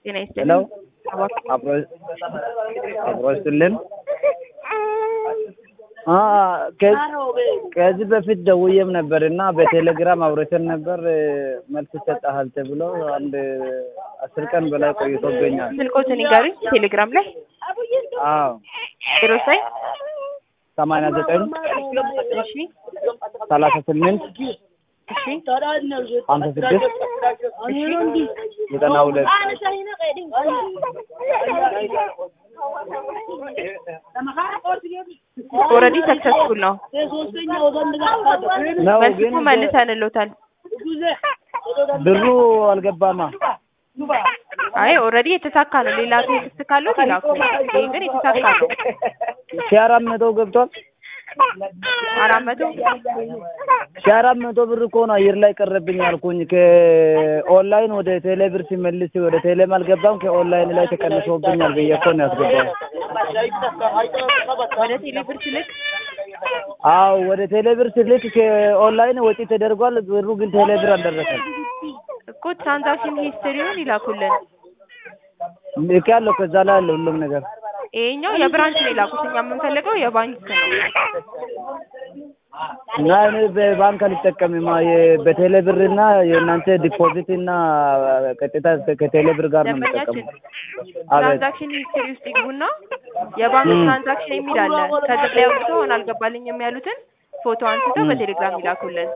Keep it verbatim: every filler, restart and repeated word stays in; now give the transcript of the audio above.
ጤና ሄሎ ይስጥልኝ። አብሮ አብሮ ይስጥልን። አ ከዚህ በፊት ደውዬም ነበርና በቴሌግራም አውርተን ነበር መልስ ሰጣሃል ተብሎ አንድ አስር ቀን በላይ ቆይቶብኛል። ስልኮትን ይጋሩኝ ቴሌግራም ላይ አዎ ዜሮ ዘጠኝ ሰማንያ ዘጠኝ እሺ ሰላሳ ስምንት እሺ ሀምሳ ስድስት ዘጠና ሁለት ኦልሬዲ ሰክሰስፉል ነው ነው መልስ ግን እኮ መልሰንልዎታል። ብሩ አልገባማ። አይ ኦልሬዲ የተሳካ ነው። ሌላ ቴክስት ካለው ይላኩ። ይሄ ግን የተሳካ ነው። ሺህ አራት መቶ ገብቷል። አራት መቶ ሺህ አራት መቶ ብር እኮ ነው አየር ላይ ቀረብኝ አልኩኝ። ከኦንላይን ወደ ቴሌ ብር ሲመልስ ወደ ቴሌም አልገባም፣ ከኦንላይን ላይ ተቀንሶብኛል ብዬ እኮ ነው ያስገባው። ወደ ቴሌ ብር ስልክ አዎ ወደ ቴሌ ብር ስልክ ከኦንላይን ወጪ ተደርጓል፣ ብሩ ግን ቴሌ ብር አልደረሰም እኮ። ትራንዛክሽን ሂስትሪውን ይላኩልን። ልክ ያለው ከዛ ላይ አለ ሁሉም ነገር። ይሄኛው የብራንች ነው የላኩት። እኛ የምንፈልገው የባንክ ነው። እና እኔ በባንክ አልጠቀምም። በቴሌ ብርና የእናንተ ዲፖዚት እና ቀጥታ ከቴሌ ብር ጋር ነው የምጠቀመው። ትራንዛክሽን ሂስትሪ ውስጥ ይግቡና የባንክ ትራንዛክሽን የሚል አለ። ከዛ ላይ አውጥተው አልገባልኝም ያሉትን ፎቶ አንስተው በቴሌግራም ይላኩልን።